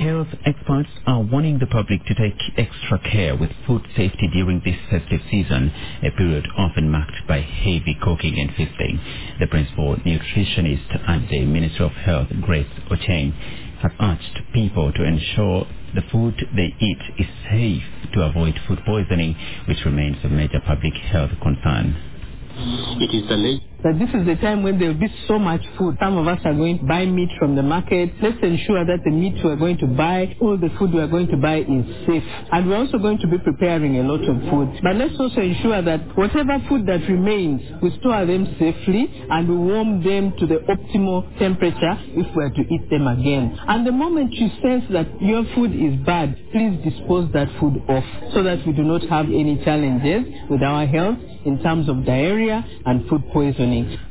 Health experts are warning the public to take extra care with food safety during this festive season, a period often marked by heavy cooking and feasting. The principal nutritionist at the Ministry of Health, Grace Ocheng, has urged people to ensure the food they eat is safe to avoid food poisoning, which remains a major public health concern. It is the late. That this is the time when there will be so much food. Some of us are going to buy meat from the market. Let's ensure that the meat we are going to buy, all the food we are going to buy is safe. And we're also going to be preparing a lot of food. But let's also ensure that whatever food that remains, we store them safely and we warm them to the optimal temperature if we are to eat them again. And the moment you sense that your food is bad, please dispose that food off so that we do not have any challenges with our health in terms of diarrhea and food poisoning.